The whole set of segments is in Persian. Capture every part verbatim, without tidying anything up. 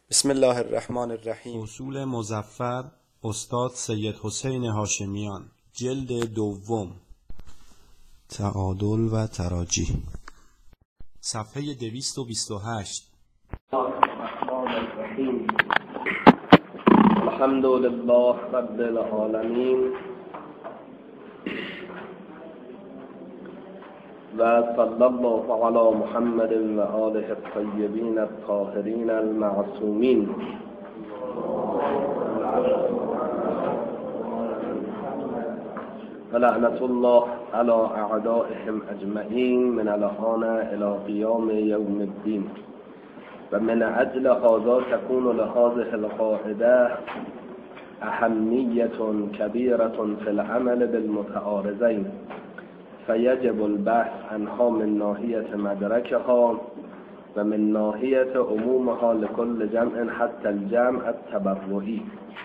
بسم الله الرحمن الرحیم. اصول مظفر استاد سید حسین هاشمیان، جلد دوم، تعادل و تراجیح، صفحه دویست و بیست و هشت. الحمد لله رب العالمین و صلی الله علی محمد و آله الطیبین الطاهرین المعصومین. و لعنت الله علی اعدائهم اجمعین من الان الی قیام یوم الدین. و من اجل هذا تكون لهذه القاعده اهمیت کبیرة فی العمل بالمتعارضین، فیجب البحث عنها من ناحیة مدرکها و من ناحیة عمومها لكل جمع حتی الجمع التبرعی.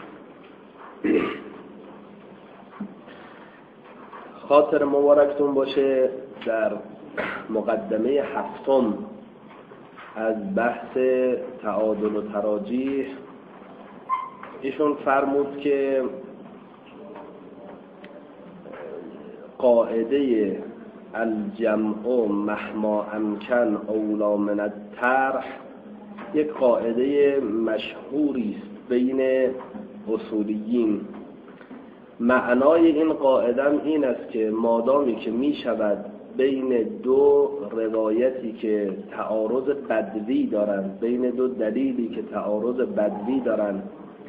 خاطر مبارکتون باشه، در مقدمه هفتم از بحث تعادل و تراجیح ایشون فرمود که قاعده الجمع مهما امکن اولی من الطرح یک قاعده مشهوری است بین اصولیین. معنای این قاعده این است که مادامی که می شود بین دو روایتی که تعارض بدوی دارند، بین دو دلیلی که تعارض بدوی دارند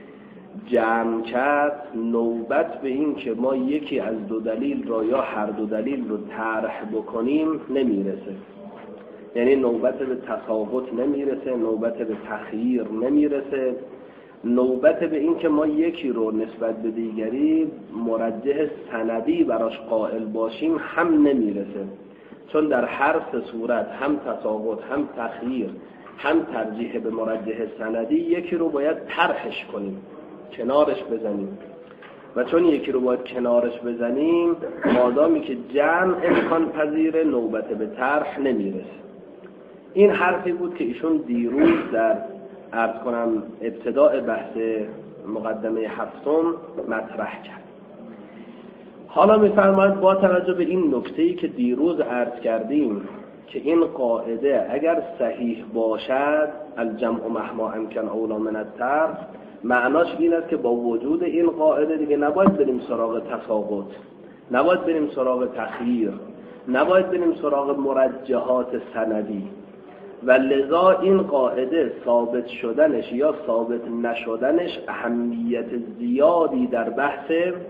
جمع کرد، نوبت به این که ما یکی از دو دلیل را یا هر دو دلیل رو طرح بکنیم نمیرسه. یعنی نوبت به تساقط نمیرسه، نوبت به تخییر نمیرسه، نوبت به این که ما یکی رو نسبت به دیگری مرجح سندی براش قائل باشیم هم نمیرسه. چون در هر سه صورت، هم تساقط، هم تخییر، هم ترجیح به مرجح سندی، یکی رو باید طرحش کنیم، کنارش بزنیم. و چون یکی رو باید کنارش بزنیم، مادامی که جمع امکان پذیره، نوبت به طرح نمیرسه. این حرفی بود که ایشون دیروز در عرض کنم ابتداء بحث مقدمه هفتم مطرح کرد. حالا می‌فرماید با توجه به این نکته‌ای که دیروز عرض کردیم که این قاعده اگر صحیح باشد، الجمع مهما امکن اولی من الطرح، معناش این است که با وجود این قاعده دیگه نباید بریم سراغ تساقط، نباید بریم سراغ تخییر، نباید بریم سراغ مرجحات سندی. و لذا این قاعده ثابت شدنش یا ثابت نشدنش اهمیت زیادی در بحث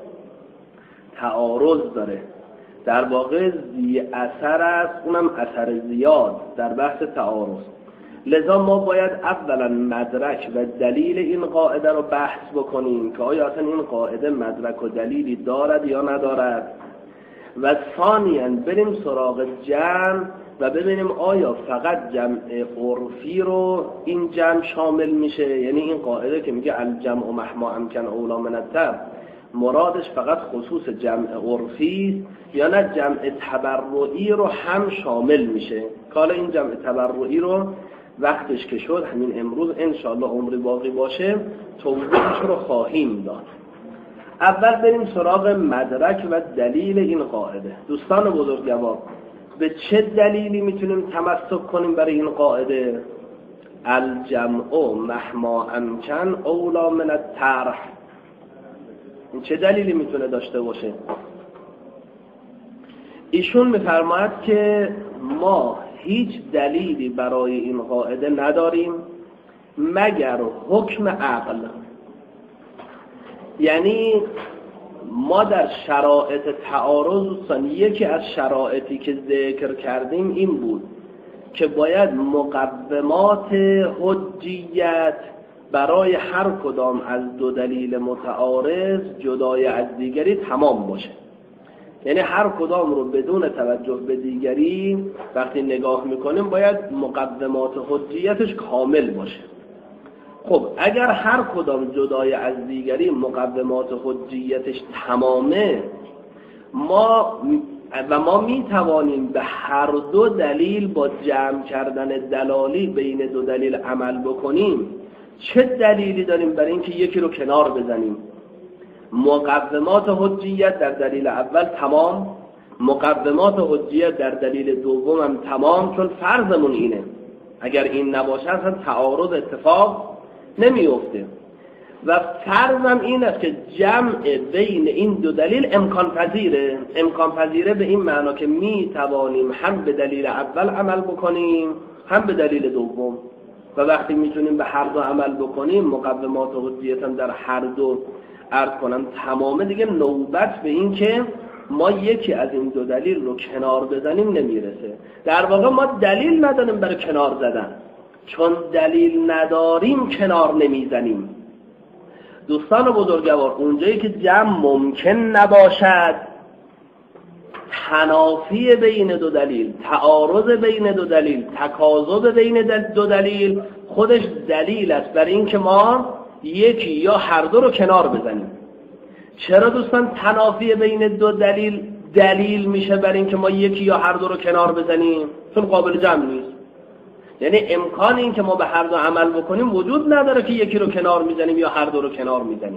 تعارض داره. در واقع زی اثر است، اونم اثر زیاد در بحث تعارض. لذا ما باید اولا مدرک و دلیل این قاعده رو بحث بکنیم که آیا اصلا این قاعده مدرک و دلیلی دارد یا ندارد، و ثانیاً بریم سراغ جمع و ببینیم آیا فقط جمع عرفی رو این جمع شامل میشه. یعنی این قاعده که میگه الجمع مهما امکن اولی من الطرح، مرادش فقط خصوص جمع عرفی یا نه جمع تبرعی رو هم شامل میشه. که حالا این جمع تبرعی رو وقتش که شد، همین امروز انشاءالله عمری باقی باشه، توضیحش رو خواهیم داد. اول بریم سراغ مدرک و دلیل این قاعده. دوستان بزرگوار، به چه دلیلی میتونیم تمسک کنیم برای این قاعده؟ الجمع مهما امکن اولی من الطرح. این چه دلیلی میتونه داشته باشه؟ ایشون میفرماید که ما هیچ دلیلی برای این قاعده نداریم مگر حکم عقل. یعنی ما در شرایط تعارض، یکی از شرایطی که ذکر کردیم این بود که باید مقومات حجیت برای هر کدام از دو دلیل متعارض جدای از دیگری تمام باشه. یعنی هر کدام رو بدون توجه به دیگری وقتی نگاه میکنیم باید مقومات حجیتش کامل باشه. خب اگر هر کدام جدای از دیگری مقومات حجیتش تمامه، ما و ما می توانیم به هر دو دلیل با جمع کردن دلالی بین دو دلیل عمل بکنیم، چه دلیلی داریم برای اینکه یکی رو کنار بزنیم؟ مقومات حجیت در دلیل اول تمام، مقومات حجیت در دلیل دوم هم تمام، چون فرضمون اینه اگر این نباشه اصلا تعارض اتفاق نمیفته و فرضم این است که جمع بین این دو دلیل امکان پذیره. امکان پذیره به این معنا که می توانیم هم به دلیل اول عمل بکنیم هم به دلیل دوم، و وقتی میتونیم به هر دو عمل بکنیم مقومات حجیت هم در هر دو عرض کنم تمامه، دیگه نوبت به این که ما یکی از این دو دلیل رو کنار بزنیم نمیرسه. در واقع ما دلیل نداریم برای کنار زدن، چون دلیل نداریم کنار نمیزنیم. دوستان بزرگوار، اونجایی که جمع ممکن نباشد، تنافی بین دو دلیل، تعارض بین دو دلیل، تکاذب بین دو دلیل خودش دلیل است برای اینکه ما یکی یا هر دو رو کنار بزنیم. چرا دوستان تنافی بین دو دلیل دلیل میشه برای اینکه ما یکی یا هر دو رو کنار بزنیم؟ چون قابل جمع نیست. یعنی امکان این که ما به هر دو عمل بکنیم وجود نداره که یکی رو کنار میزنیم یا هر دو رو کنار میزنیم.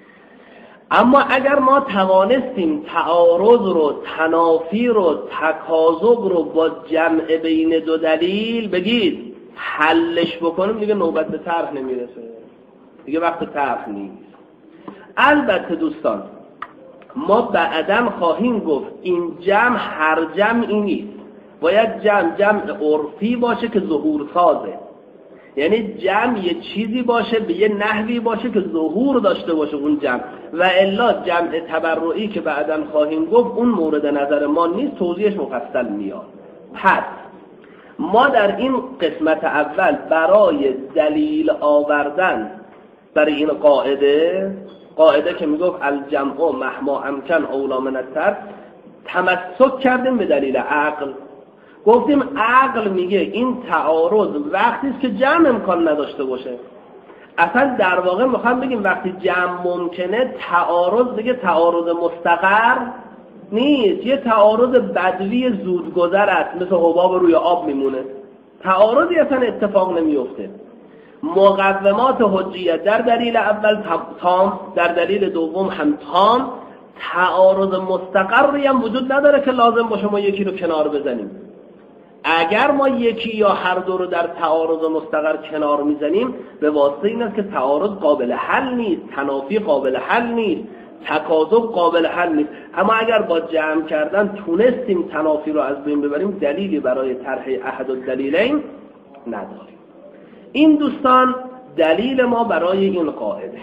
اما اگر ما توانستیم تعارض رو، تنافی رو، تکاذب رو با جمع بین دو دلیل بگید حلش بکنیم، دیگه نوبت به طرح نمیرسه، دیگه وقت طرح نیست. البته دوستان ما بعداً خواهیم گفت این جمع هر جمعی نیست، باید جمع جمع عرفی باشه که ظهور سازه، یعنی جمع یه چیزی باشه به یه نحوی باشه که ظهور داشته باشه اون جمع، و الا جمع تبرعی که بعداً خواهیم گفت اون مورد نظر ما نیست، توضیحش مفصل میاد. پس ما در این قسمت اول برای دلیل آوردن برای این قاعده قاعده که میگفت الجمع مهما امکن اولی من الترک تمسک کردیم به دلیل عقل. گفتیم عقل میگه این تعارض وقتی است که جمع امکان نداشته باشه. اصلا در واقع میخوام بگیم وقتی جمع ممکنه تعارض دیگه تعارض مستقر نیست، یه تعارض بدوی زودگذر است، مثل حباب روی آب میمونه، تعارضی اصلا اتفاق نمیفته. مقومات حجیت در دلیل اول تام، در دلیل دوم هم تام، تعارض مستقری هم وجود نداره که لازم باشه ما یکی رو کنار بزنیم. اگر ما یکی یا هر دو رو در تعارض مستقر کنار میزنیم به واسطه این است که تعارض قابل حل نیست، تنافی قابل حل نیست، تکاذب قابل حل نیست. اما اگر با جمع کردن تونستیم تنافی رو از بین ببریم، دلیلی برای طرح احد الدلیلین نداریم. این دوستان دلیل ما برای این قاعده.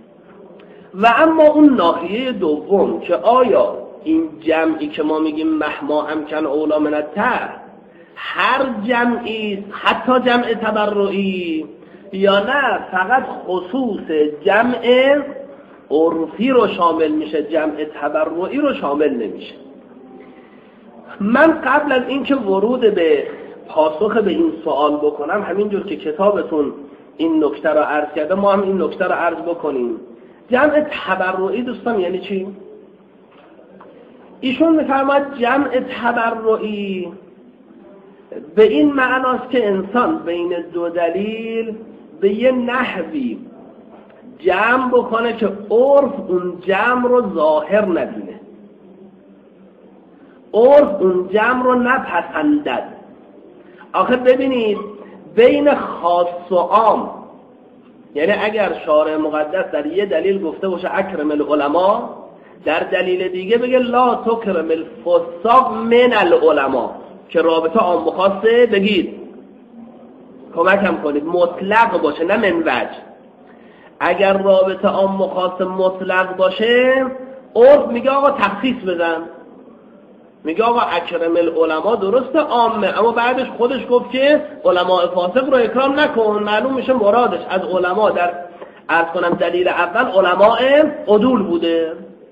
و اما اون ناحیه دوم که آیا این جمعی که ما میگیم مهما امکن اولی من الترک هر جمعی حتی جمع تبرعی یا نه فقط خصوص جمع عرفی رو شامل میشه، جمع تبرعی رو شامل نمیشه. من قبل از اینکه ورود به پاسخ به این سوال بکنم، همینجور که کتابتون این نکته رو عرض کرده ما هم این نکته رو عرض بکنیم. جمع تبرعی دوستان یعنی چی؟ ایشون میفرماید جمع تبرعی به این معناست که انسان بین دو دلیل به یه نحوی جمع بکنه که عرف اون جمع رو ظاهر ندونه، عرف اون جمع رو نپسندد. آخه ببینید بین خاص و عام، یعنی اگر شارع مقدس در یه دلیل گفته باشه اکرم العلماء، در دلیل دیگه بگه لا تکرم الفساق من العلماء، که رابطه عام و خاصه بگید کمکم کنید مطلق باشه نه من وجه. اگر رابطه عام و خاص مطلق باشه عرف میگه آقا تخصیص بزن، میگه آقا اکرم العلماء درسته عامه، اما بعدش خودش گفت که علماء فاسق رو اکرام نکن، معلوم میشه مرادش از علماء در عرض کنم دلیل اول علماء عدول بوده.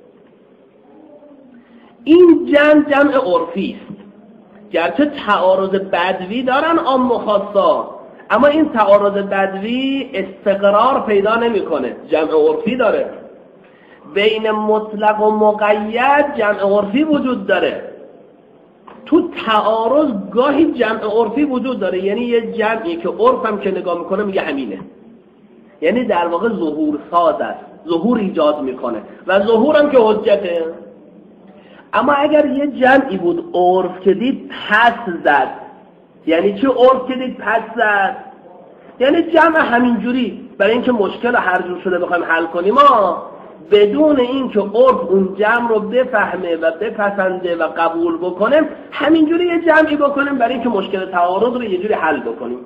این جمع جمع عرفی است، گرچه تعارض بدوی دارن عام و خاصا، اما این تعارض بدوی استقرار پیدا نمیکنه، جمع عرفی داره. بین مطلق و مقید جمع عرفی وجود داره. تو تعارض گاهی جمع عرفی وجود داره، یعنی یه جمعی که عرف هم که نگاه میکنه میگه همینه، یعنی در واقع ظهور ساز است، ظهور ایجاد میکنه و ظهور هم که حجته. اما اگر یه جمعی بود عرف که دید پس زد، یعنی چه عرف که دید پس زد؟ یعنی جمع همینجوری برای اینکه مشکل هر جور شده بخوایم حل کنیم ما بدون اینکه عرف اون جمع رو بفهمه و بپسنده و قبول بکنه همینجوری یه جمعی بکنیم برای اینکه مشکل تعارض رو یه جوری حل بکنیم،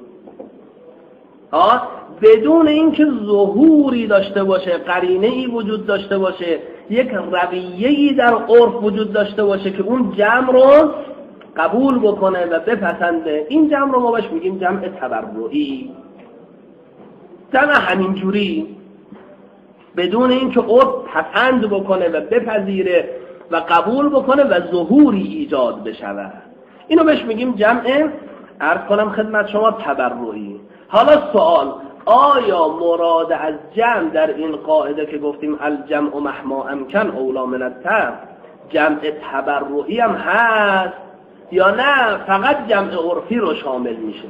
آه بدون اینکه ظهوری داشته باشه، قرینه‌ای وجود داشته باشه، یک رویه‌ای در عرف وجود داشته باشه که اون جمع رو قبول بکنه و بپسنده. این جمع رو ما بهش میگیم جمع تبرعی، جمع همینجوری بدون اینکه عرف پسند بکنه و بپذیره و قبول بکنه و ظهوری ایجاد بشود. اینو بهش میگیم جمع، عرض کنم خدمت شما، تبرعی. حالا سوال، آیا مراد از جمع در این قاعده که گفتیم الجمع مهما امکن اولی من الترک جمع تبرعی هم هست یا نه فقط جمع عرفی رو شامل میشه؟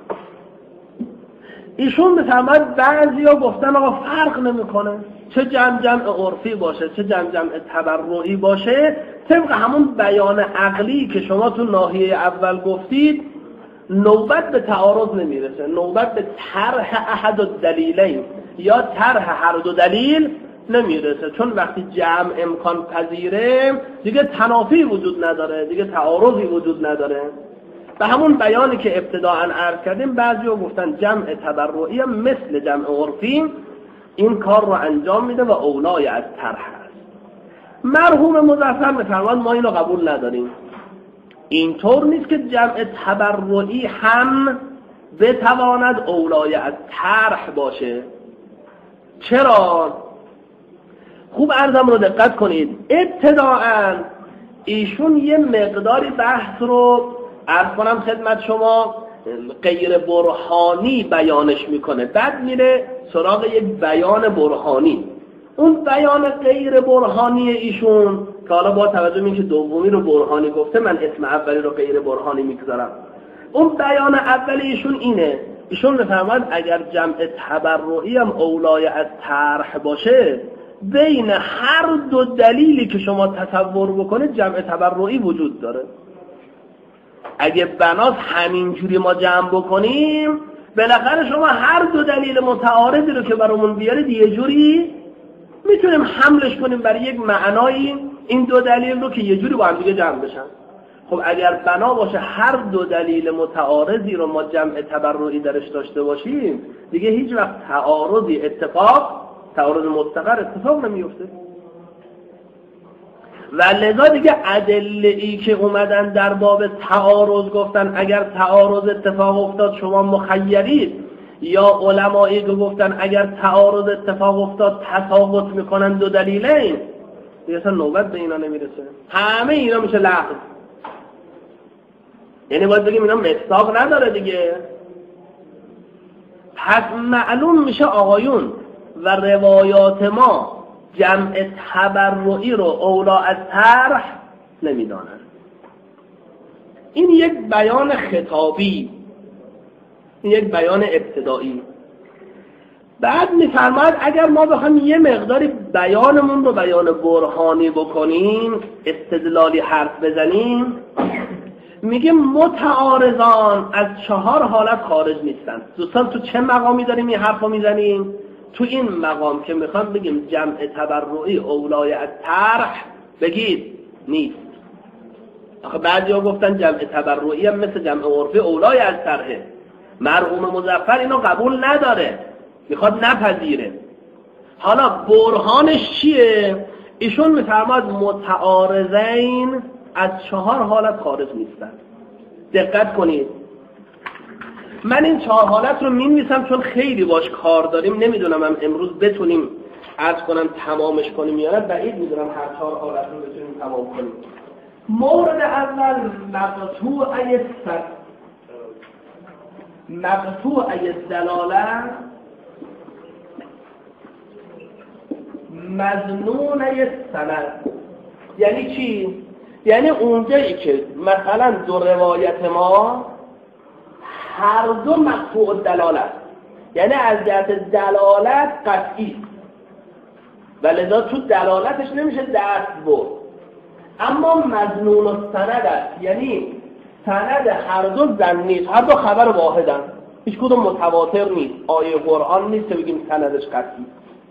ایشون بفرماید بعضیا گفتن آقا فرق نمیکنه چه جمع جمع عرفی باشه چه جمع جمع تبرعی باشه، طبق همون بیان عقلی که شما تو ناحیه اول گفتید نوبت به تعارض نمیرسه، نوبت به طرح احد الدلیلین یا طرح هر دو دلیل نمیرسه، چون وقتی جمع امکان پذیره دیگه تنافی وجود نداره، دیگه تعارضی وجود نداره. به همون بیانی که ابتداءً عرض کردیم بعضی‌ها گفتن جمع تبرعی هم مثل جمع عرفی این کار رو انجام میده و اولای از طرح است. مرحوم مظفر می‌فرماید ما اینو قبول نداریم، اینطور نیست که جمع تبرعی هم بتواند اولای از طرح باشه. چرا؟ خوب عرضم رو دقت کنید. ابتداءً ایشون یه مقداری بحث رو عرض کنم خدمت شما غیر برهانی بیانش میکنه، بعد میره سراغ یک بیان برهانی. اون بیان غیر برهانی ایشون که حالا با توجه به اینکه دومی رو برهانی گفته من اسم اولی رو غیر برهانی میگذارم، اون بیان اولی ایشون اینه، ایشون میفرماید اگر جمع تبرعی هم اولای از طرح باشه بین هر دو دلیلی که شما تصور بکنید جمع تبرعی وجود داره. اگه بناس همینجوری ما جمع بکنیم بالاخره شما هر دو دلیل متعارضی رو که برامون بیارید یه جوری میتونیم حملش کنیم برای یک معنایی این دو دلیل رو که یه جوری با هم دیگه جمع بشن. خب اگر بنا باشه هر دو دلیل متعارضی رو ما جمع تبرعی درش داشته باشیم دیگه هیچ وقت تعارضی اتفاق تعارض مستقر اتفاق نمیفته و لذا دیگه ادله‌ای که اومدن در باب تعارض گفتن اگر تعارض اتفاق افتاد شما مخیرید، یا علمایی که گفتن اگر تعارض اتفاق افتاد تساقط میکنن دو دلیلین، دیگه اصلا نوبت به اینا نمیرسه، همه اینا میشه لغو. یعنی باید بگیم اینا مصداق نداره دیگه. پس معلوم میشه آقایون و روایات ما جمع تبرعی رو اولا از طرح نمیدانند. این یک بیان خطابی، این یک بیان ابتدایی. بعد میفرماید اگر ما بخوایم یه مقداری بیانمون رو بیان برهانی بکنیم، استدلالی حرف بزنیم، میگه متعارضان از چهار حالت خارج نیستن. دوستان تو چه مقامی داریم این حرف رو میزنیم؟ تو این مقام که میخوام بگیم جمع تبرعی اولای از طرح بگید نیست. آخه بعضیا گفتن جمع تبرعی هم مثل جمع عرفی اولای از طرحه. مرحوم مظفر اینو قبول نداره، میخواد نپذیره. حالا برهانش چیه؟ ایشون میفرماد متعارضین از چهار حالت خارج نیستن. دقت کنید، من این چهار حالت رو می‌نویسم چون خیلی باش کار داریم، نمیدونم هم امروز بتونیم عرض کنم تمامش کنیم یا نه، بعید میدونم هر چهار حالت رو بتونیم تمام کنیم. مورد اول مقطوع السند، مقطوع الدلاله، مظنون السند. یعنی چی؟ یعنی اونجایی که مثلا دو روایت ما هر دو مقطوع الدلاله است، یعنی از جهت دلالت قطعی و لذا تو دلالتش نمیشه دست برد. اما مظنون السند است، یعنی سند هر دو ظنی، هر دو خبر واحدن، هیچ کدوم متواتر نیست، آیه قرآن نیست که بگیم سندش قطعی.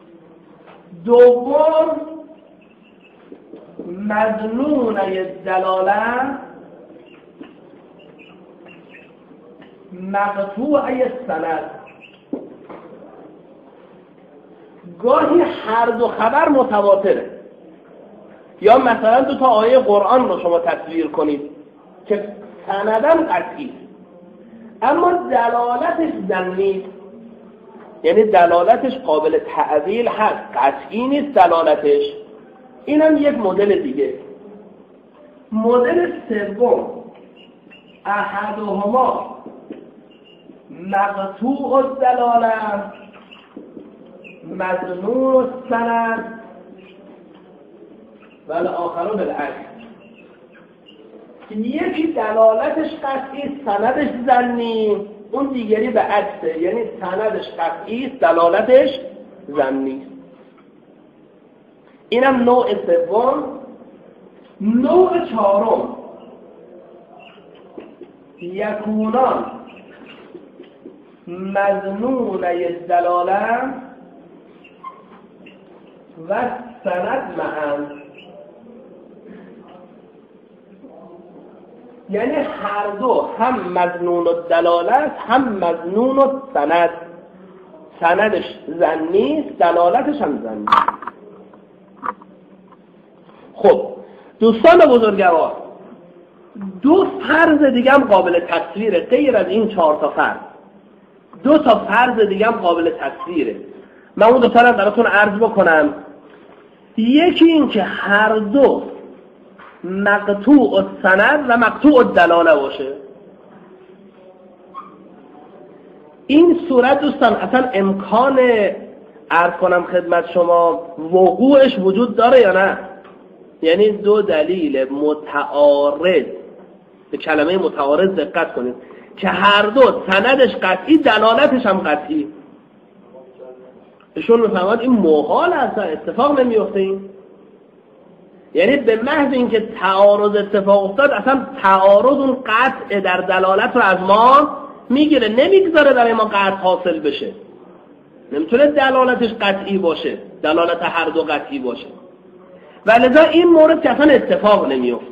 دوم مظنون دلالت مقطوع سند، گاهی هر دو خبر متواتره، یا مثلا دو تا آیه قرآن رو شما تصویر کنید که سندن قطعی اما دلالتش ظنی، یعنی دلالتش قابل تعدیل هست، قطعی نیست دلالتش. اینم یک مدل دیگه. مدل سوم احدهما مقطوع الدلاله مظنون السند و الاخر بالعکس، یکی دلالتش قطعی سندش ظنی، اون دیگری به عکسه، یعنی سندش قطعی دلالتش ظنی. اینم نوع سوم. نوع چهارم یکونان مظنون الدلاله و سند معا، یعنی هر دو هم مظنون الدلاله هم مظنون السند، سندش ظنی است دلالتش هم ظنی. خب دوستان بزرگوار، دو فرض دیگه هم قابل تصویره غیر از این چهار تا فرض. دو تا فرض دیگه هم قابل تصویره. من اون دو تا رو براتون عرض بکنم. یکی این که هر دو مقطوع السند و مقطوع الدلاله باشه. این صورت دوستان اصلا امکان عرض کنم خدمت شما وقوعش وجود داره یا نه؟ یعنی دو دلیل متعارض، به کلمه متعارض دقت کنید، که هر دو سندش قطعی دلالتش هم قطعی. ایشون میفهمد این محال اصلا اتفاق نمیفته. این یعنی به محض اینکه تعارض اتفاق افتاد اصلا تعارض اون قطع در دلالت رو از ما میگیره، نمیگذاره برای ما قطع حاصل بشه. نمیتونه دلالتش قطعی باشه، دلالت هر دو قطعی باشه، و لذا این مورد که اصلا اتفاق نمیفته.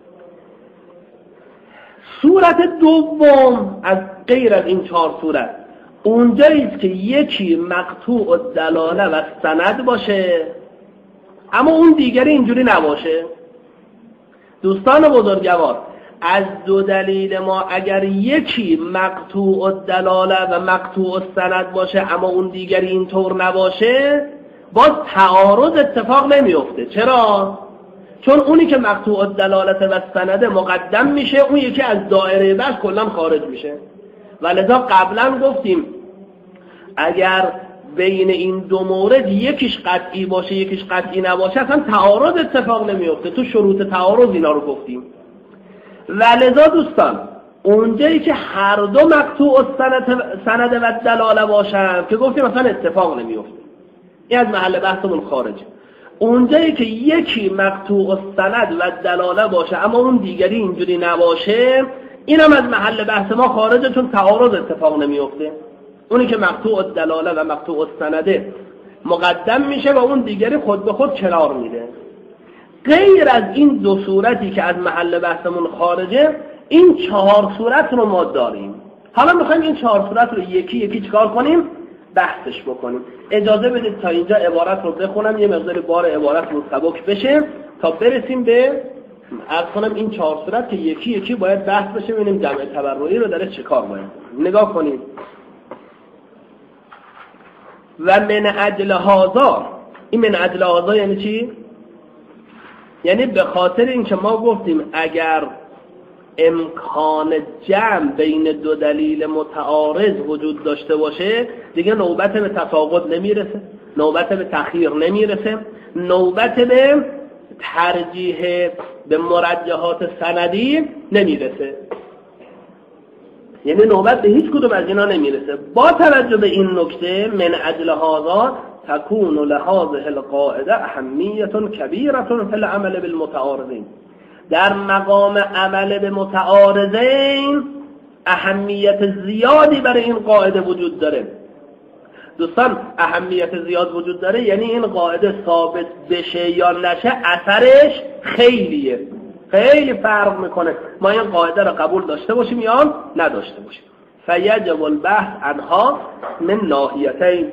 صورت دوم از غیر از این چهار صورت اونجاییست که یکی مقطوع الدلاله و سند باشه اما اون دیگری اینجوری نباشه. دوستان بزرگوار، از دو دلیل ما اگر یکی مقطوع الدلاله و مقطوع السند باشه اما اون دیگری اینطور نباشه، باز تعارض اتفاق نمیفته. چرا؟ چون اونی که مقطوع الدلاله و سند مقدم میشه، اون یکی از دایره بحث کلا خارج میشه. و لذا قبلا گفتیم اگر بین این دو مورد یکیش قطعی باشه یکیش قطعی نباشه اصلا تعارض اتفاق نمیفته. تو شروط تعارض اینا رو گفتیم. و لذا دوستان اونجایی که هر دو مقطوع السند و دلاله باشن که گفتیم اصلا اتفاق نمیفته، این از محل بحثمون خارجه. اونجایی که یکی مقطوع السند و دلاله باشه اما اون دیگری اینجوری نباشه، اینم از محل بحث ما خارجه، چون تعارض اتفاق نمیفته. اونی که مقطوع الدلاله و مقطوع السنده مقدم میشه و اون دیگری خود به خود کنار میره. غیر از این دو صورتی که از محل بحثمون خارجه، این چهار صورت رو ما داریم. حالا میخوایم این چهار صورت رو یکی یکی چکار کنیم؟ بحثش بکنیم. اجازه بدید تا اینجا عبارت رو بخونم، یه مقدار بار عبارت رو سبک بشه تا برسیم به عرض کنم این چهار صورت که یکی یکی باید بحث بشه، ببینیم جمع تبرعی رو داره چه کار باید. نگاه کنید. و من اجل هذا، این من اجل هذا یعنی چی؟ یعنی به خاطر اینکه ما گفتیم اگر امکان جمع بین دو دلیل متعارض وجود داشته باشه دیگه نوبت به تفاوت نمیرسه، نوبت به تأخیر نمیرسه، نوبت به ترجیح به مرجحات سندی نمیرسه. یعنی نوبت به هیچ کدوم از اینا نمیرسه. با توجه به این نکته من اجل هذا تكون لهذه القاعده اهمیه کبیره فی العمل بالمتعارضین. در مقام عمل به متعارضین اهمیت زیادی برای این قاعده وجود داره. دوستان اهمیت زیاد وجود داره یعنی این قاعده ثابت بشه یا نشه اثرش خیلیه، خیلی فرق میکنه ما این قاعده رو قبول داشته باشیم یا نداشته باشیم. فیجب البحث عنها من ناحیتین،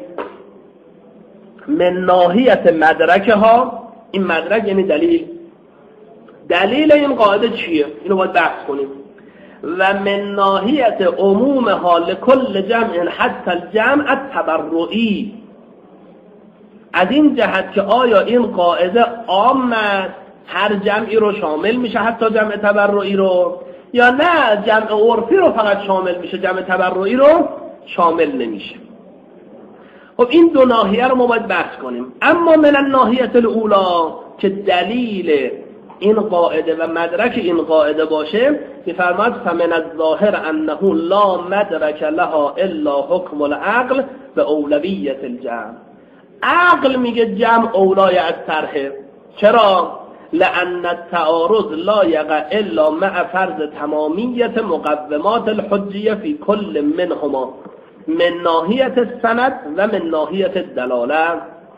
من ناحیت مدرکها، این مدرک یعنی دلیل، دلیل این قاعده چیه اینو باید بحث کنیم. و من ناحیت عموم حال کل جمع حتی الجمع التبرعی، از این جهت که آیا این قاعده عام است هر جمعی رو شامل میشه حتی جمع تبرعی رو، یا نه جمع عرفی رو فقط شامل میشه جمع تبرعی رو شامل نمیشه. خب این دو ناحیه رو ما باید بحث کنیم. اما من الناحیت الاولی که دلیل این قاعده و مدرک این قاعده باشه، میفرماد فمن الظاهر انه لا مدرک لها الا حکم العقل به اولویت الجمع. عقل میگه جمع اولای از طرحه. چرا؟ لأن التعارض لا یقع الا مع فرض تمامیت مقومات الحجیه فی کل منهما من ناحیت السند و من ناحیت الدلاله.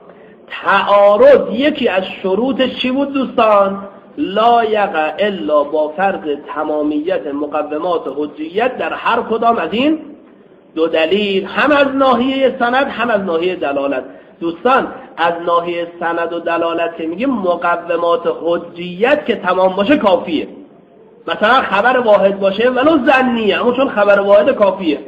تعارض یکی از شروطش چی بود دوستان؟ لا یقع الا با فرض تمامیت مقومات حجیت در هر کدام از این دو دلیل، هم از ناحیه سند هم از ناحیه دلالت. دوستان از ناحیه سند و دلالت که میگیم مقومات حجیت که تمام باشه کافیه. مثلا خبر واحد باشه ولو ظنیه، اما چون خبر واحد کافیه،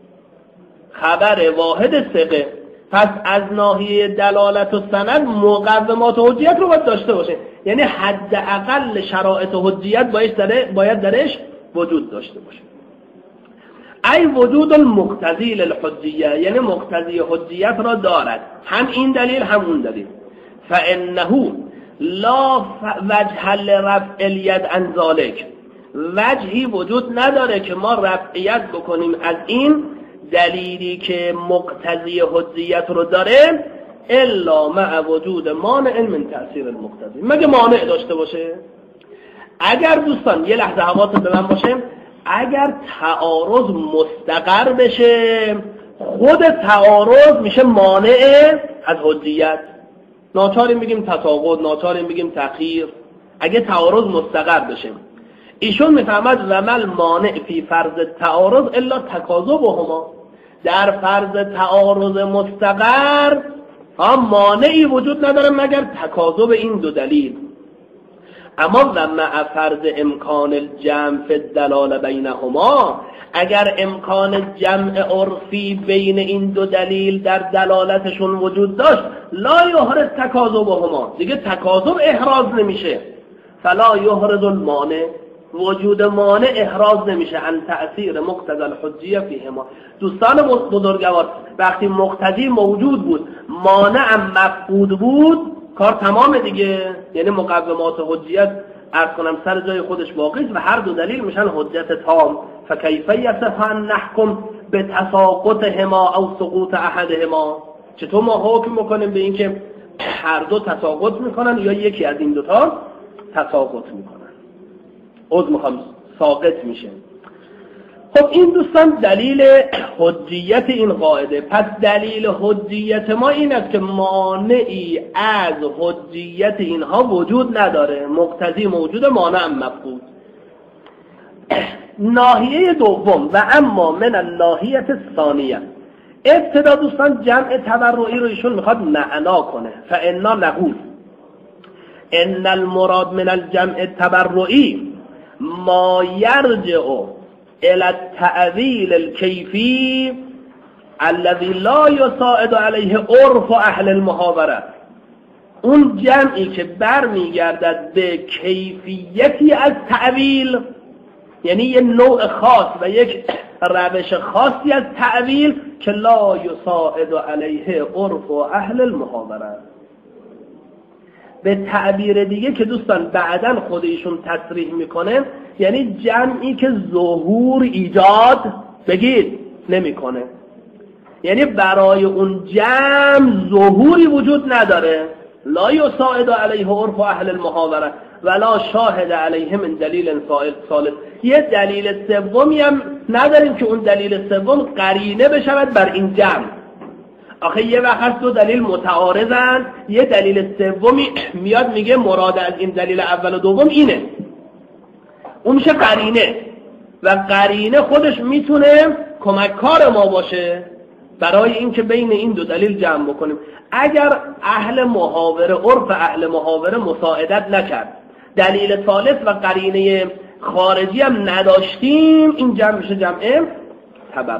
خبر واحد ثقه. پس از ناحیه دلالت و سند مقومات حجیت رو باید داشته باشه، یعنی حداقل شرایط حجیت باید درش وجود داشته باشه. ای وجود المقتضی للحجیه، یعنی مقتضی حجیت را دارد، هم این دلیل هم اون دلیل. فانه لا وجه لرفع الید عن ذلک، وجهی وجود نداره که ما رفعیت بکنیم از این دلیلی که مقتضی حجیت رو داره الا مع وجود مانع من تأثیر المقتضی، مگه مانع داشته باشه. اگر دوستان یه لحظه حواستون به من باشه، اگر تعارض مستقر بشه خود تعارض میشه مانع از حجیت. ناچاریم بگیم تساقط، ناچاریم بگیم تأخیر اگه تعارض مستقر بشه. ایشون میفهمد و مل مانع فی فرض تعارض الا تکاذبهما، در فرض تعارض مستقر ها مانعی وجود نداره مگر تکاذب این دو دلیل. اما و مع فرض امکان الجمع فی الدلاله بینهما، اگر امکان جمع عرفی بین این دو دلیل در دلالتشون وجود داشت لا یحرز تکاذبهما، دیگه تکاذب احراز نمیشه. فلا یحرز المانع، وجود مانع احراز نمیشه عن تأثیر مقتضی الحجیه فیهما. دوستان بزرگوار وقتی مقتضی موجود بود مانع مفقود بود کار تمامه دیگه، یعنی مقومات حجیت عرض کنم سر جای خودش باقی و هر دو دلیل میشن حجت تام. فکیف یصح ان نحکم به تساقطهما او سقوط احدهما، چطور ما حکم میکنیم به اینکه هر دو تساقط میکنن یا یکی از این دوتا تساقط میکنن، عذر میخوام ساقط میشه. خب این دوستان دلیل حجیت این قاعده. پس دلیل حجیت ما این است که مانعی از حجیت اینها وجود نداره، مقتضی موجود مانع مفقود. ناحیه دوم و اما من الناحیه الثانیه، ابتدا دوستان جمع تبرعی رو ایشون میخواد معنا کنه. فانا نقول ان المراد من الجمع التبرعی ما یرجع الى التأویل الکیفی الذي لا يساعد علیه عرف اهل المحاوره، اون جمعی که برمیگردد به کیفیتی از تأویل، یعنی یه نوع خاص و یک روش خاصی از تأویل که لا یساعد علیه عرف اهل المحاوره. به تعبیر دیگه که دوستان بعداً خودشون تصریح میکنه، یعنی جمعی که ظهور ایجاد بگید نمیکنه. یعنی برای اون جمع ظهوری وجود نداره. لا یساعد علیه عرف اهل المحاوره ولا شاهد علیه من دلیل ثالث. یه دلیل سومی هم نداریم که اون دلیل سوم قرینه بشود بر این جمع. آخه یه وقت دو دلیل متعارضن، یه دلیل سومی میاد میگه مراد از این دلیل اول و دوم اینه، اون میشه قرینه و قرینه خودش میتونه کمککار ما باشه برای اینکه بین این دو دلیل جمع بکنیم. اگر اهل محاوره، عرف اهل محاوره مساعدت نکرد، دلیل ثالث و قرینه خارجی هم نداشتیم، این جمع میشه جمع تبرع.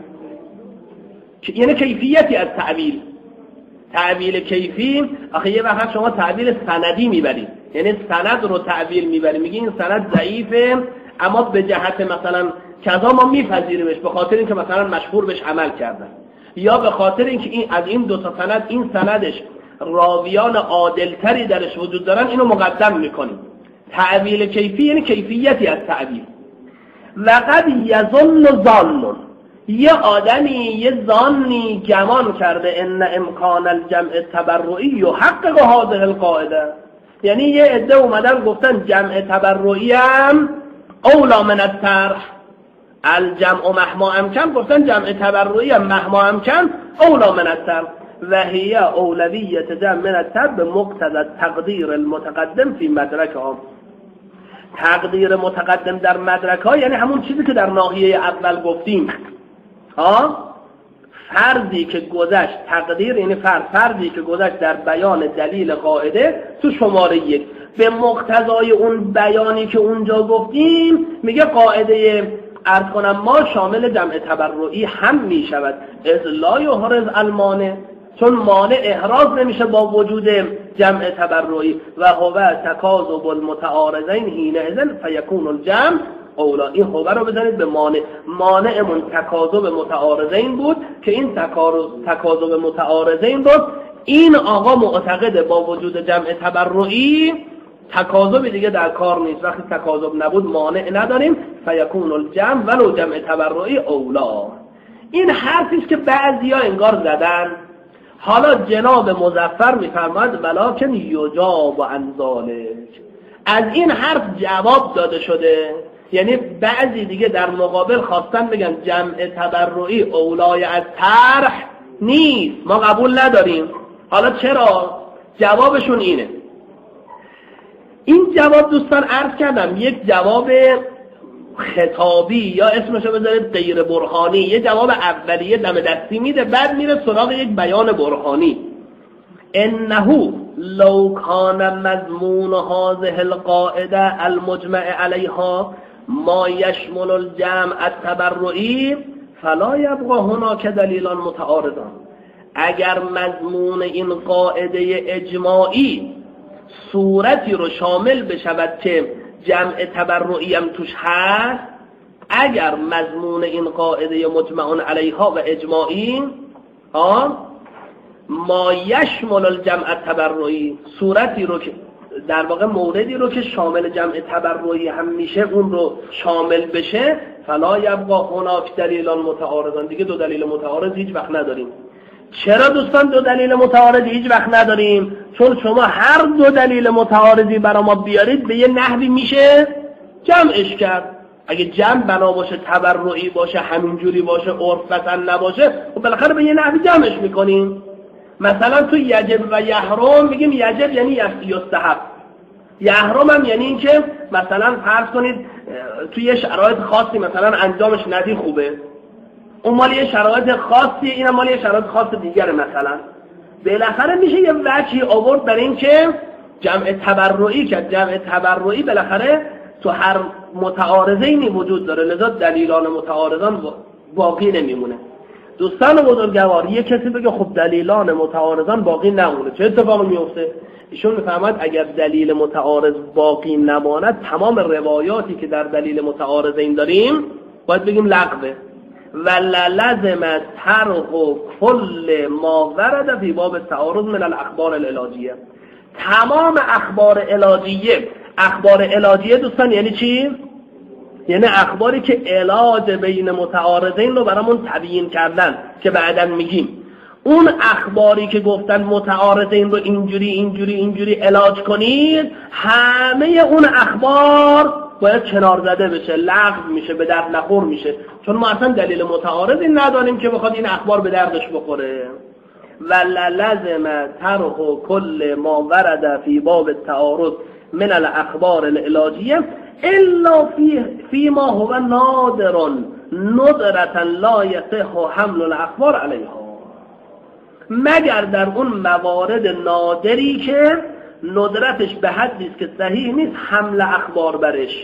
یعنی کیفیتی از تعبیل. تعبیل کیفی، آخه یه وقت شما تعبیل سندی میبرید، یعنی سند رو تعبیل میبرید، میگی این سند ضعیفه اما به جهت مثلا کذا ما میپذیریمش به خاطر اینکه مثلا مشهور بهش عمل کردن، یا به خاطر اینکه این از این دو تا سند این سندش راویان عادلتری درش وجود دارن، اینو مقدم میکنیم. تعبیل کیفی یعنی کیفیتی از تعبیل. وقد یظن ظان، یه آدمی یه ظانی گمان کرده ان امکان الجمع تبرعی یحقق هذه القاعده، یعنی یه عده اومدن گفتن جمع تبرعی هم اولا من الطرح، الجمع مهما امکن، گفتن جمع تبرعی هم مهما امکن اولا من الطرح و هي اولویت جمع من الطرح به مقتضی تقدیر المتقدم فی مدرکها. تقدیر متقدم در مدرکها یعنی همون چیزی که در ناحیه اول گفتیم. ها فرضی که گذشت، تقدیر یعنی فرض، فرضی که گذشت در بیان دلیل قاعده تو شماره یک، به مقتضای اون بیانی که اونجا گفتیم میگه قاعده عرض کنم ما شامل جمع تبرعی هم میشود. از لا یحرز المانع، چون مانع احراز نمیشه با وجود جمع تبرعی. و هو تکاذب المتعارضین حینئذ فیکون الجمع اولا. این هو رو بزنید به مانع. مانعمون تکاذب متعارضین بود که این تکاذب متعارضین بود. این آقا معتقد با وجود جمع تبرعی تکاذب دیگه در کار نیست. وقتی تکاذب نبود مانع نداریم. فیکون الجمع ولو جمع تبرعی اولا. این حرفیست که بعضیا انگار زدن. حالا جناب مظفر میفرماید ولکن یجاب عن ذلک، از این حرف جواب داده شده. یعنی بعضی دیگه در مقابل خواستن بگن جمع تبرعی اولای از طرح نیست، ما قبول نداریم. حالا چرا؟ جوابشون اینه. این جواب دوستان عرض کردم یک جواب خطابی یا اسمشو بذارید غیر برهانی، یه جواب اولیه دم دستی میده، بعد میره سراغ یک بیان برهانی. انه لو کان مضمون هذه القاعده المجمع علیها ما یشمل الجمع التبرعی فلا یبقى هناک دلیلان متعارضان. اگر مضمون این قاعده اجماعی صورتی رو شامل بشود که جمع تبرعی هم توش هست، اگر مضمون این قاعده مجمع علیها و اجماعی ها ما یشمل الجمع تبرعی، صورتی رو که در واقع موردی رو که شامل جمع تبرعی هم میشه اون رو شامل بشه، فلا یبقى هناک دلیلان متعارضان. دیگه دو دلیل متعارض هیچ وقت نداریم. چرا دوستان دو دلیل متعارض هیچ وقت نداریم؟ چون شما هر دو دلیل متعارضی برای ما بیارید به یه نحوی میشه جمعش کرد. اگه جمع بنا باشه، تبرعی باشه، همینجوری باشه، عرف پسند نباشه، خب بالاخره به یه نحوی جمعش میکنیم. مثلا تو یجب و یحرم میگیم یجب یعنی یستحب، یحرم هم یعنی این که مثلا فرض کنید توی یه شرایط خاصی مثلا انجامش ندی خوبه، اون مال یه شرایط خاصی، اینم مال یه شرایط خاص دیگره. مثلا بالاخره میشه یه وجهی آورد برای این که جمع تبرعی که جمع تبرعی بالاخره تو هر متعارضینی وجود داره، لذا دلیلان متعارضان باقی نمیمونه. دوستان بزرگوار، یه کسی بگه خب دلیلان متعارضان باقی نمونه، چه اتفاقی میفته؟ ایشون میفهمد اگر دلیل متعارض باقی نماند، تمام روایاتی که در دلیل متعارضین داریم باید بگیم لغوه. و لازم طرح کل ما ورد فی باب التعارض من الاخبار العلاجیه. تمام اخبار علاجیه، اخبار علاجیه دوستان یعنی چی؟ یعنی اخباری که علاج بین متعارضین رو برامون تبیین کردن که بعداً میگیم. اون اخباری که گفتن متعارضین رو اینجوری اینجوری اینجوری علاج کنید، همه اون اخبار باید کنار زده بشه، لغو میشه، به درد نخور میشه، چون ما اصلا دلیل متعارضی نداریم که بخواد این اخبار به دردش بخوره. وللزم طرح کل ما ورد فی باب التعارض من الاخبار العلاجیه الا فی فی ما هو نادر ندرة لا یصح حمل الاخبار علیها، مگر در اون موارد نادری که ندرتش به حدی است که صحیح نیست حمل اخبار برش.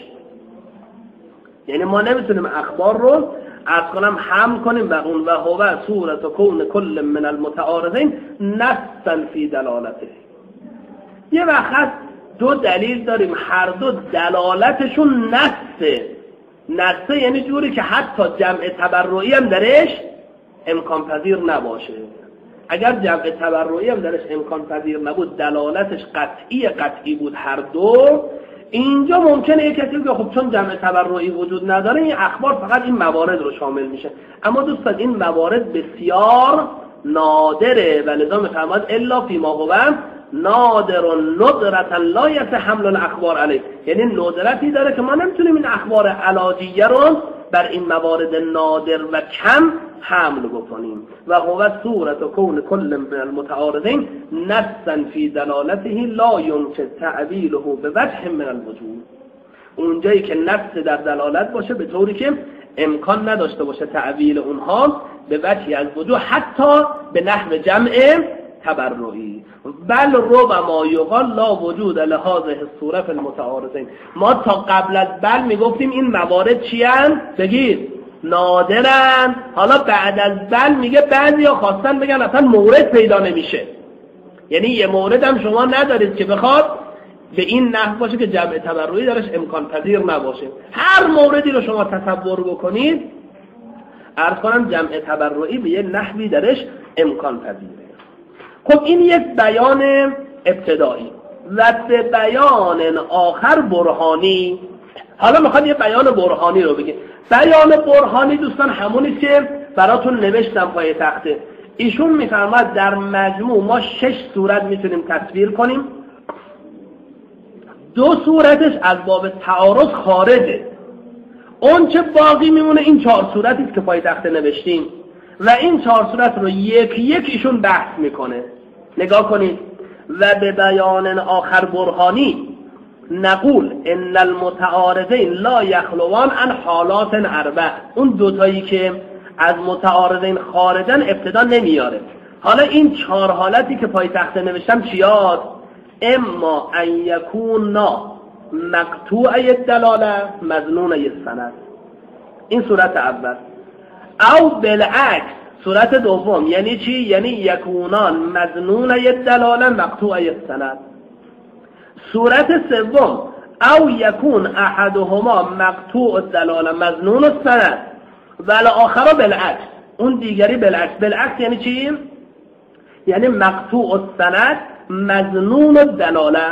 یعنی ما نمیتونیم اخبار رو از کنم حمل کنیم بر اون. و هو صورت کون کل من المتعارضین نصا فی دلالته. یه وقت دو دلیل داریم، هر دو دلالتشون نصه. نصه یعنی جوری که حتی جمع تبرعی هم درش امکان پذیر نباشه. اگر جمع تبرعی هم درش امکان پذیر نبود، دلالتش قطعی قطعی بود هر دو، اینجا ممکنه یک کسی بگه خب چون جمع تبرعی وجود نداره این اخبار فقط این موارد رو شامل میشه. اما دوستان این موارد بسیار نادره و لذا میفرماد الا فی ما هو نادر ندرة لا یصح حمل الاخبار علیه، یعنی ندرتی داره که ما نمیتونیم این اخبار علاجیه رو بر این موارد نادر و کم حمل بکنیم. و هو صورت کون کل من المتعارضین نصا فی دلالته لا یمکن تعبیله به وجه من الوجوه، اونجایی که نص در دلالت باشه به طوری که امکان نداشته باشه تعبیل اونها به وجهی از وجوه، حتی به نحو جمع تبرعی. بل ربما یقال لا وجود لهذه الصوره فی المتعارضین. ما تا قبل از بل میگفتیم این موارد چی ان؟ بگید نادرن. حالا بعد از بل میگه بعضیا خواستن بگن اصلا مورد پیدا نمیشه، یعنی یه مورد هم شما ندارید که بخواد به این نحو باشه که جمع تبرعی درش امکان پذیر نباشه. هر موردی رو شما تصور بکنید، عرض کنم جمع تبرعی به یه نحوی درش امکان پذیره. خب این یک بیان ابتدایی و به بیان آخر برهانی. حالا میخواد یه بیان برهانی رو بگه. بیان برهانی دوستان همونی که براتون نوشتم پای تخته. ایشون میفرماد در مجموع ما شش صورت میتونیم تصویر کنیم، دو صورتش از باب تعارض خارجه، اون چه باقی میمونه این چهار صورتی که پای تخته نوشتیم و این چهار صورت رو یک یک ایشون بحث میکنه. نگاه کنید. و به بیان آخر برهانی نقول ان المتعارضین لا یخلوان عن حالات اربع. اون دوتایی که از متعارضین خارجن ابتدا نمیاره. حالا این چهار حالتی که پای تخته نوشتم چیاد؟ اما ان یکونا مقطوعی الدلاله مظنونی السند، این صورت اول. او بالعکس صورت دوم. یعنی چی؟ یعنی یکونان مظنونی الدلاله مقطوعی السند. صورت سوم او یکون احدهما مقطوع الدلاله مظنون السند و الاخر بالعکس. اون دیگری بالعکس. بالعکس یعنی چی؟ یعنی مقطوع السند مظنون الدلاله.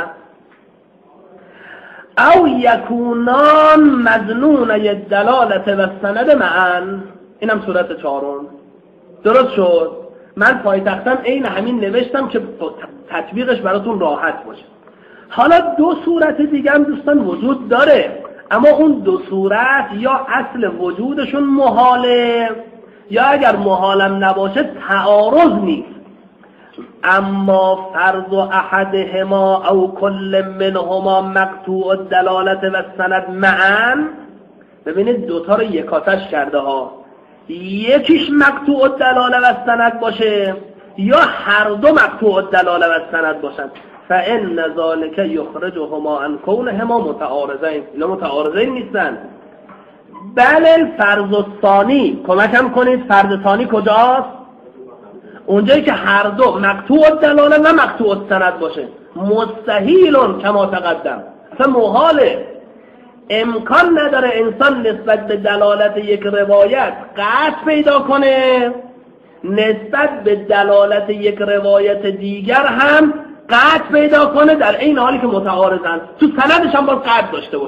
او یکونان مظنونی الدلاله و السند معا. اینم صورت چهارم. درست شد؟ من پایتختم عین همین نوشتم که تطبیقش براتون راحت باشه. حالا دو صورت دیگه هم دوستان وجود داره، اما اون دو صورت یا اصل وجودشون محاله یا اگر محالم نباشه تعارض نیست. اما فرض احدهما او کل منهما مقطوع الدلاله و السند معا. ببینید دوتا رو یکاتش کرده ها، یکیش مقطوع الدلاله و السند باشه یا هر دو مقطوع الدلاله و السند باشن. فان ذلك یخرجهما عن کونهما متعارضین. اینا متعارضین نیستن. بله فرض الثانی. کمکم کنید فرض ثانی کجاست؟ اونجایی که هر دو مقطوع الدلاله و مقطوع السند باشه. مستحیل کما تقدم، اصلا محاله. امکان نداره انسان نسبت به دلالت یک روایت قطع پیدا کنه، نسبت به دلالت یک روایت دیگر هم قطع پیدا کنه در این حالی که متعارضن. تو سندش هم باید قطع داشته باشه.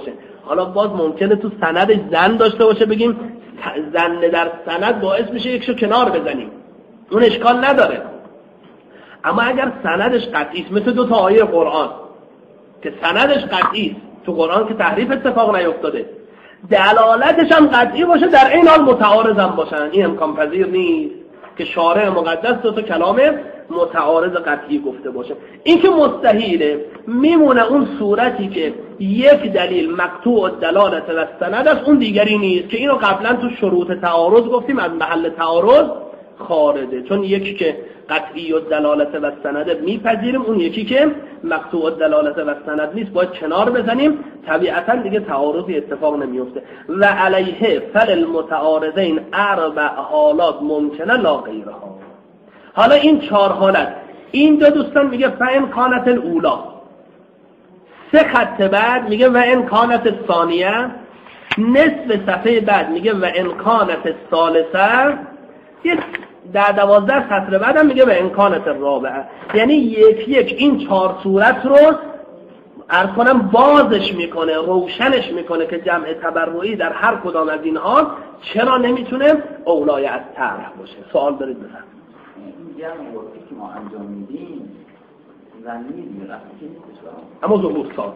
حالا باز ممکنه تو سندش زن داشته باشه، بگیم زن در سند باعث میشه یکشو کنار بزنیم، اون اشکال نداره. اما اگر سندش قطعی است، مثل دو تا آیه قرآن که سندش قطعی است، تو قرآن که تحریف اتفاق نیفتاده، دلالتش هم قطعی باشه، در این حال متعارض هم باشن، این امکان پذیر نیست که شارع مقدس دو تا کلام متعارض قطعی گفته باشه. این که مستحیله، میمونه اون صورتی که یک دلیل مقطوع الدلالت و سند است، اون دیگری نیست، که اینو قبلا تو شروط تعارض گفتیم از محل تعارض خارجه، چون یکی که قطعی الدلالت و سند میپذیریم، اون یکی که مقطوع الدلالت و سند نیست باید کنار بزنیم، طبیعتا دیگه تعارضی اتفاق نمیفته. و علیه فل المتعارضین اربع حالات ممکنه لا غیرها. حالا این چهار حالت، این دو دوستان میگه فان کانت الاولا، سه خط بعد میگه و ان کانت الثانیه، نصف صفحه بعد میگه و ان کانت الثالثه، یه در دوازده سطر بعدم میگه به امکانات رابعه. یعنی یک یک این چهار صورت رو عرض کنم بازش میکنه، روشنش میکنه که جمع تبرعی در هر کدام از اینها چرا نمیتونه اولای از طرح باشه. سوال دارید بفرمایید. این جمع وقتی که ما انجام میدیم زنی دیگه رفتی که نیست، اما ظهور سازه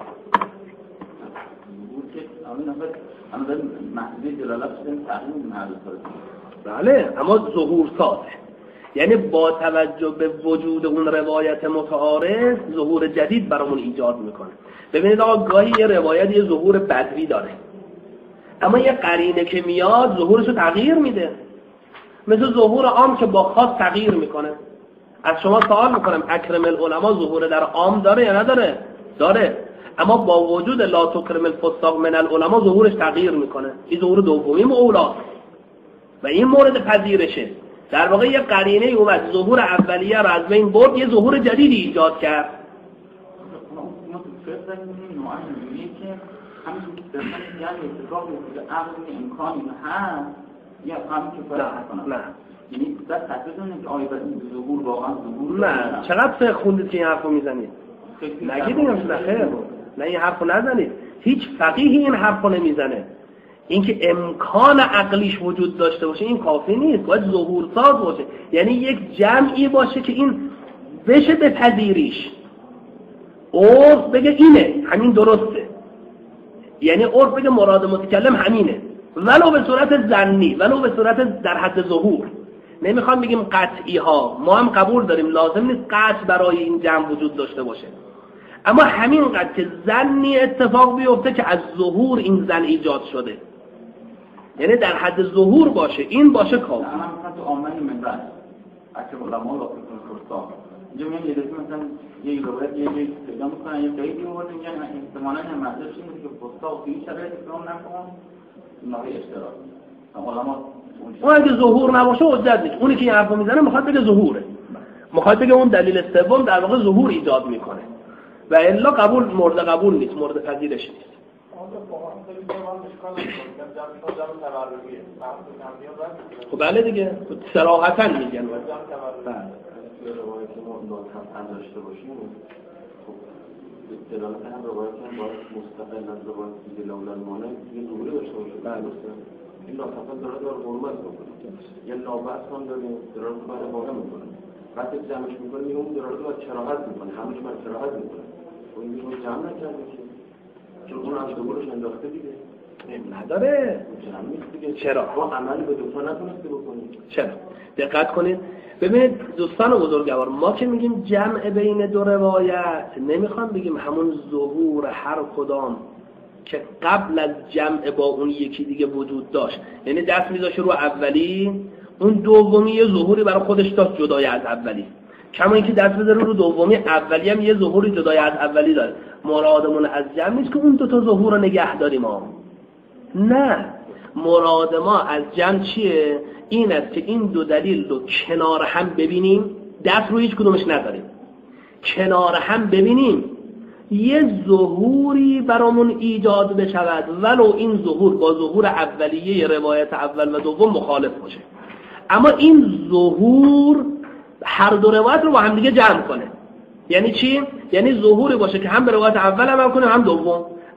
ظهور که همین نفر اما داریم محضوری دلالت شدیم تقریب محضور سازه. بله، اما ظهور سازه، یعنی با توجه به وجود اون روایت متعارض ظهور جدید برامون ایجاد میکنه. ببینید آقا گاهی یه روایت یه ظهور بدوی داره، اما یه قرینه که میاد ظهورش رو تغییر میده، مثل ظهور عام که با خاص تغییر میکنه. از شما سوال میکنم اکرم العلماء ظهور در عام داره یا نداره؟ داره، اما با وجود لا تکرم الفساق من العلماء ظهورش تغییر میکنه. این ظهور دومی اولاست و این مورد پذیرشه. در واقع یه قرینه اومد ظهور اولیه رو از بین برد، یه ظهور جدیدی ایجاد کرد. ما تو فرصت می‌بینیم نوعاً اینجوریه که همینجور که در من یعنی اتفاق میفته عقل امکانی هست یا همین که فرق کنه. نه یعنی در تحقیق که آیا ظهور واقعا ظهور نه. چقدر فقه خوندید که این حرفو میزنید؟ نگیدیم نه خیر، نه این حرفو نزنید. هیچ فقیهی این حرفو نمیزنه. اینکه امکان عقلیش وجود داشته باشه این کافی نیست، باید ظهور ساز باشه، یعنی یک جمعی باشه که این بشه به پذیریش. عرف بگه اینه، همین درسته، یعنی عرف بگه مراد متکلم همینه، ولو به صورت ظنی، ولو به صورت در حد ظهور. نمیخوام بگیم قطعی ها، ما هم قبول داریم لازم نیست قطع برای این جمع وجود داشته باشه، اما همینقدر که ظنی اتفاق بیفته که از ظهور این ظن ایجاد شده، یعنی در حد ظهور باشه، این باشه کافی. اما مثلا تو آمنی منبر اکثر علما لا فکر فرستا اینجا میگن یه دفعه مثلا یه روایت یه جایی پیدا میکنن یه قیدی می‌آوردن میگن احتمالاً هم مطلبش اینه که فرستا و این شرایط اکرام نکن نهی اشتراک. علما اون اگه ظهور نباشه حجت نیست. اونی که این حرفو میزنه میخواد بگه ظهوره، میخواد بگه اون دلیل سوم در واقع ظهور ایجاد میکنه و الا قبول مورد قبول نیست، مورد پذیرش نیست. خب بله دیگه، صراحتاً میگن. بله. یه روایت ما ناطقاً داشته باشیم، خب دلالت هم روایت هم باید مستقل از روایت دیگه لولا المانع یه ظهوری داشته باشه. بله. این ناطقاً داره داره حرمت میکنه. یه نابعث هم داره داره رو برای واقع میکنه. وقتی جمعش میکنه میگه اون داره رو باید چراحت میکنه، همش باید چراحت میکنه. خب این میگه جمع نکرده که چون اون از دوبارش انداخته دیگه. نداره. چرا؟ ما عملی به دوتا نتونسته بکنیم. چرا؟ دقت کنید. ببینید دوستان بزرگوار، ما که میگیم جمع بین دو روایت نمیخوام بگیم همون ظهور هر کدام که قبل از جمع با اون یکی دیگه وجود داشت، یعنی دست میذاشه رو اولی، اون دومی یه ظهوری برای خودش داشت جدای از اولی، کما اینکه دست بذاره رو دومی، اولی هم یه ظهوری جدای از اولی داره. مرادمون از جمع نیست که اون دو تا ظهور رو نگه داریم ما. نه، مراد ما از جمع چیه؟ این است که این دو دلیل رو کنار هم ببینیم، دست رو هیچ کدومش نداریم، کنار هم ببینیم، یه ظهوری برامون ایجاد بشود، ولو این ظهور با ظهور اولیه روایت اول و دوم مخالف باشه، اما این ظهور هر دو روایت رو با هم دیگه جمع کنه. یعنی چی؟ یعنی ظهوری باشه که هم به روایت اول عمل کنه هم دوم،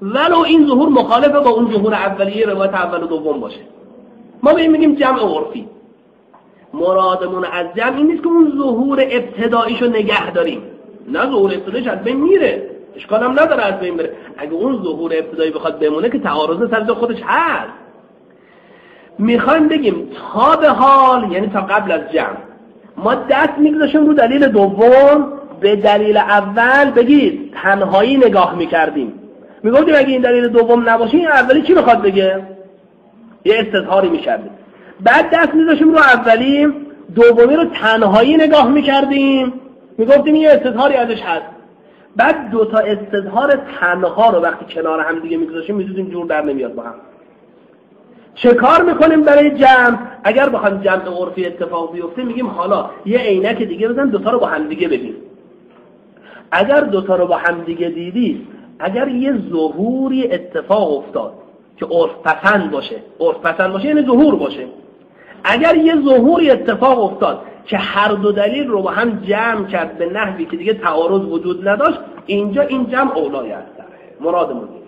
ولو این ظهور مخالفه با اون ظهور اولیه روایت اول و دوم باشه. ما به این میگیم جمع عرفی. مرادمون از جمع این نیست که اون ظهور ابتداییشو نگه داریم. نه، ظهور ابتداییش از بین میره، اشکال هم نداره از بین بره. اگه اون ظهور ابتدایی بخواد بمونه که تعارض سر جای خودش هست. میخوایم بگیم تا به حال، یعنی تا قبل از جمع، ما دست میگذاشیم رو دلیل دوم، به دلیل اول بگید تنهایی نگاه میکردیم. میگفتیم اگه این دلیل دوم نباشه این اولی چی میخواد بگه؟ یه استظهاری میکردیم. بعد دست میذاشیم رو اولی، دومی رو تنهایی نگاه میکردیم، میگفتیم یه استظهاری ازش هست. بعد دو تا استظهار تنها رو وقتی کنار هم دیگه میگذاشیم میدونیم جور در نمیاد با هم. چه کار میکنیم برای جمع؟ اگر بخوایم جمع عرفی اتفاق بیفته میگیم حالا یه عینک دیگه بزن دوتا رو با هم دیگه ببین. اگر دوتا رو با هم دیگه دیدی، اگر یه ظهوری اتفاق افتاد که عرف پسند باشه، عرف پسند باشه یعنی ظهور باشه. اگر یه ظهوری اتفاق افتاد که هر دو دلیل رو با هم جمع کرد به نحوی که دیگه تعارض وجود نداشت، اینجا این جمع اولای است. مرادمون اینه.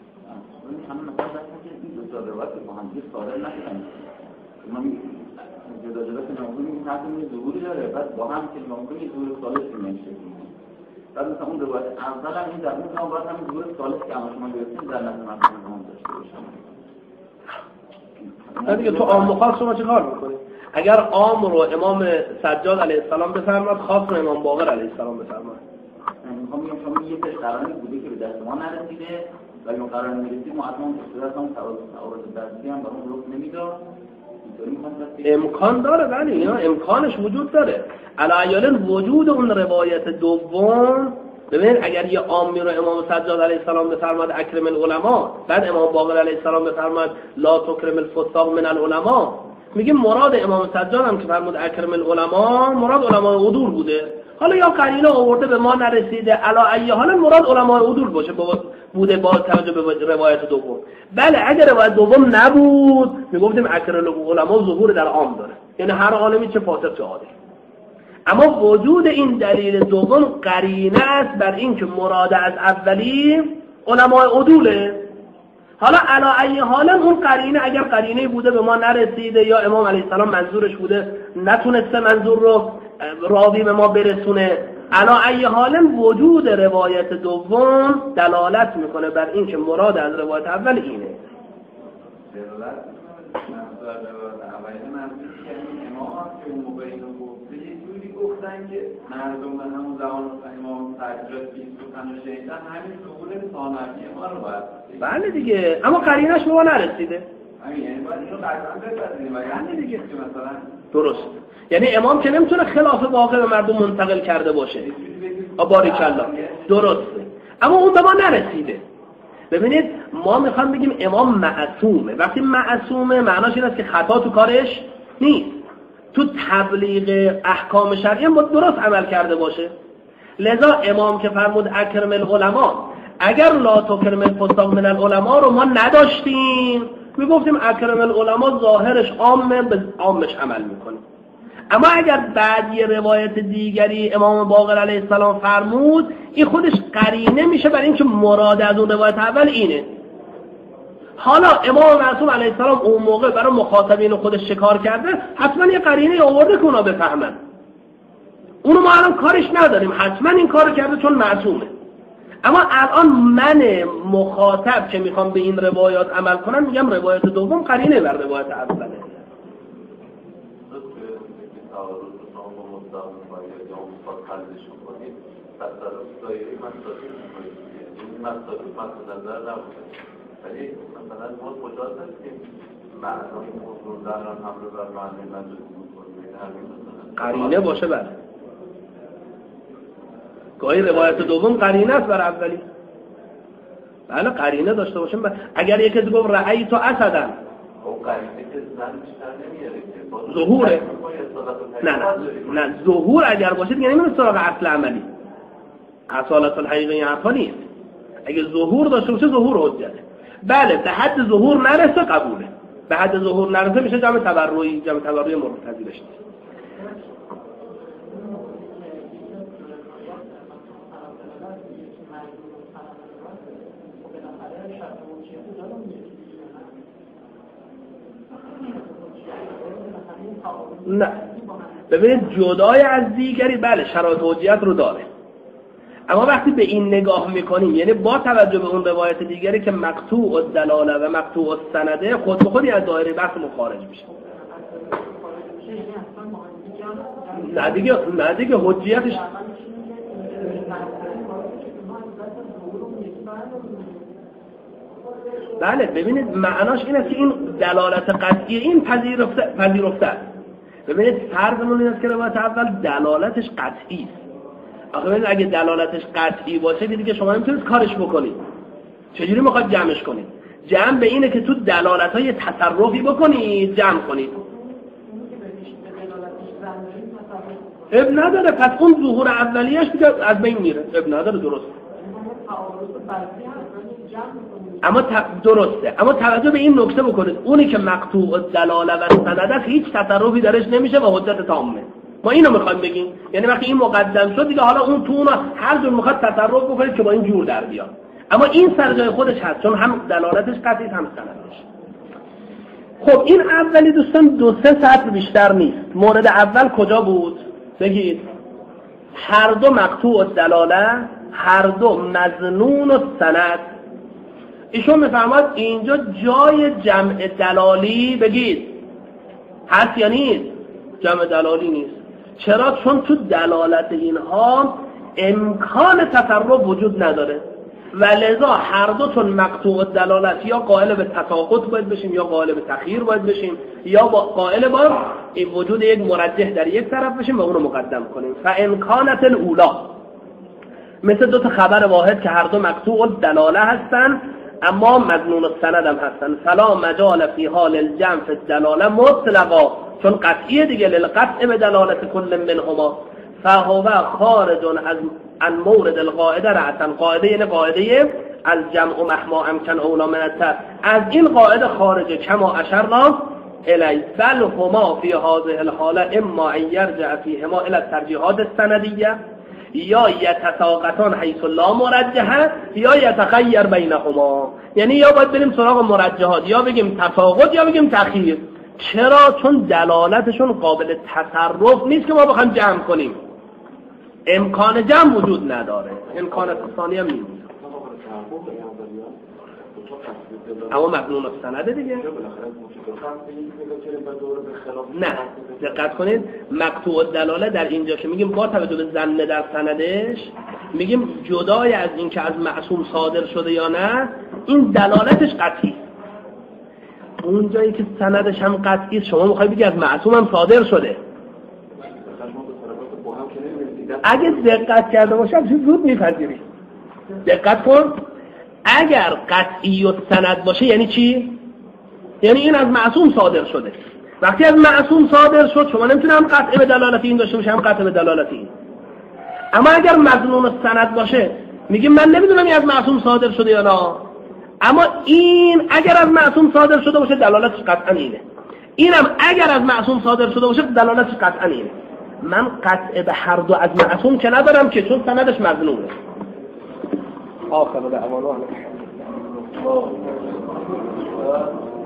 صادر نشدن ما جدا جدا که نمونه میگیم حتی یه ظهوری داره، بعد با هم که نمونه یه ظهور ثالث میشه. بعد مثلا اون روایت اول هم این در اون هم باید هم ظهور ثالث که اما شما گرفتیم در نظر من هم داشته باشم. نه دیگه تو عام و خاص شما چه کار میکنی؟ اگر عام رو امام سجاد علیه السلام بفرماد، خاص رو امام باقر علیه السلام بفرماد. میخوام بگم شما یه تش قراری بوده که به دست ما نرسیده و اگه قرار می‌رسید ما اصلا صورت هم تعارض دستی هم به اون رخ نمیداد. امکان داره، ولی اینا امکانش وجود داره. علی وجود اون روایت دوم، ببین اگر یه عامی رو امام سجاد علیه السلام بفرماد اکرم العلماء، بعد امام باقر علیه السلام بفرماد لا تکرم الفساق من العلماء، میگیم مراد امام سجاد هم که فرمود اکرم العلماء مراد علماء عدول بوده. حالا یا قرینه آورده به ما نرسیده، علی ای حال مراد علماء عدول باشه بوده با توجه به روایت دوم. بله اگر روایت دوم نبود میگفتیم اکرم العلماء ظهور در عام داره، یعنی هر عالمی چه فاسق چه عادل. اما وجود این دلیل دوم قرینه است بر این که مراد از اولی علماء عدوله. حالا علی ای حال اون قرینه اگر قرینه بوده به ما نرسیده یا امام علیه السلام منظورش بوده نتونسته منظور رو راوی به ما برسونه، علی ای حال وجود روایت دوم دلالت میکنه بر این که مراد از روایت اول اینه. دلالت منظور اولی منظور که امام که اون موقع اینو گفته یه جوری گفتن که مردم به همون زمان امام سجاد این سخن رو شنیدن همین ظهور ثانوی ما رو باید. بله دیگه، اما قرینش به ما نرسیده. همین یعنی باید اینو قطعا بپذیریم و یعنی دیگه که مثلا درست، یعنی امام که نمیتونه خلاف واقع به مردم منتقل کرده باشه. باریکالله درسته، اما اون به ما نرسیده. ببینید ما میخوام بگیم امام معصومه. وقتی معصومه معناش این است که خطا تو کارش نیست، تو تبلیغ احکام شرعی هم درست عمل کرده باشه. لذا امام که فرمود اکرم العلماء، اگر لا تکرم الفساق من العلماء رو ما نداشتیم میگفتیم اکرم العلماء ظاهرش عامه، به عامش عمل میکنه. اما اگر بعد یه روایت دیگری امام باقر علیه السلام فرمود، این خودش قرینه میشه برای اینکه مراد از اون روایت اول اینه. حالا امام معصوم علیه السلام اون موقع برای مخاطبین خودش شکار کرده، حتما یه قرینه آورده که اونا بفهمن. اونو ما الان کارش نداریم، حتما این کارو کرده چون معصومه. اما الان من مخاطب که میخوام به این روایات عمل کنم میگم روایت دوم قرینه بر روایت اوله. ولی مثلا ما مجاز هست که معنای موضوع در هم حمله بر معنی منجز قرینه باشه. بله گاهی روایت دوم قرینه است بر اولی. بله قرینه داشته باشیم. اگر یکی از گفت رأیت اسدن، خب قرینه که زن بیشتر نمیاره که ظهوره. نه نه نه ظهور اگر باشه دیگه نمیره سراغ اصل عملی. اصالت الحقیقه حرفا نیست. اگه ظهور داشته باشه ظهور حجته. بله به حد ظهور نرسه قبوله، به حد ظهور نرسه میشه جمع تبرعی، جمع تبرعی مورد پذیرش نیست. نه ببینید جدای از دیگری بله شرایط حجیت رو داره، اما وقتی به این نگاه میکنیم یعنی با توجه به اون روایت دیگری که مقطوع الدلاله و مقطوع السنده خود به خودی از دایره بحث خارج میشه. نه دیگه نه دیگه حجیتش بله ببینید معناش این است که این دلالت قطعی این پذیرفته پذیرفته است. ببینید فرضمون این است که روایت اول دلالتش قطعی است. آخه ببینید اگه دلالتش قطعی باشه دیگه شما نمیتونید کارش بکنید. چجوری میخواد جمعش کنید؟ جمع به اینه که تو دلالت‌های تصرفی بکنید جمع کنید. اب نداره پس اون ظهور اولیه‌اش دیگه از بین میره. اب نداره درست. اما درسته، اما توجه به این نکته بکنید اونی که مقطوع الدلاله و سند است هیچ تصرفی درش نمیشه و حجت تامه. ما اینو میخوایم بگیم، یعنی وقتی این مقدم شد دیگه حالا اون تو اون هر جور میخواد تصرف بکنید که با این جور در بیاد، اما این سر جای خودش هست چون هم دلالتش قطعی هم سندش. خب این اولی دوستان دو سه سطر بیشتر نیست. مورد اول کجا بود؟ بگید هر دو مقطوع الدلاله، هر دو مظنون السند. ایشون میفرماد اینجا جای جمع دلالی بگید هست یا نیست؟ جمع دلالی نیست. چرا؟ چون تو دلالت اینها امکان تصرف وجود نداره و لذا هر دوتون مقطوع دلالت یا قائل به تساقط باید بشیم یا قائل به تخییر باید بشیم یا با قائل با این وجود یک مرجح در یک طرف بشیم و اونو مقدم کنیم. فامکانت الاولا مثل دو تا خبر واحد که هر دو مقطوع دلاله هستن اما مظنون السند هم هستن. فلا مجال فی حال الجمع فی الدلاله مطلقا، چون قطعیه دیگه للقطع به دلالت کل منهما فهو خارج از عن مورد القاعده رأسا. قاعده یعنی قاعده از جمع مهما امکن اولا من التر، از این قاعده خارجه کما اشرنا الی. بل هما فی هذه الحاله اما ان یرجع فیهما الى الترجیحات السندیه یا یتساقطان حیث لا مرجحه یا یتخیر بینهما. یعنی یا باید بریم سراغ مرجحات یا بگیم تساقط یا بگیم تخییر. چرا؟ چون دلالتشون قابل تصرف نیست که ما بخوایم جمع کنیم، امکان جمع وجود نداره، امکان ثانی هم نیست. اما مظنون السند دیگه نه. دقت کنید مقطوع الدلاله در اینجا که میگیم با توجه به ظن در سندش میگیم جدای از این که از معصوم صادر شده یا نه این دلالتش قطعی. اون جایی که سندش هم قطعی شما میخوای بگی از معصوم هم صادر شده. اگه دقت کرده باشم زود میپذیری. دقت کن اگر قطعی و سند باشه یعنی چی؟ یعنی این از معصوم صادر شده. وقتی از معصوم صادر شد شما نمیتونی هم قطع به دلالت این داشته باشه هم قطع به دلالت این. اما اگر مظنون السند باشه میگیم من نمیدونم این از معصوم صادر شده یا نه، اما این اگر از معصوم صادر شده باشه دلالتش قطعا اینه، اینم اگر از معصوم صادر شده باشه دلالتش قطعا اینه. من قطع به هر دو از معصوم که ندارم که چون سندش مظنونه. آخر دعوانا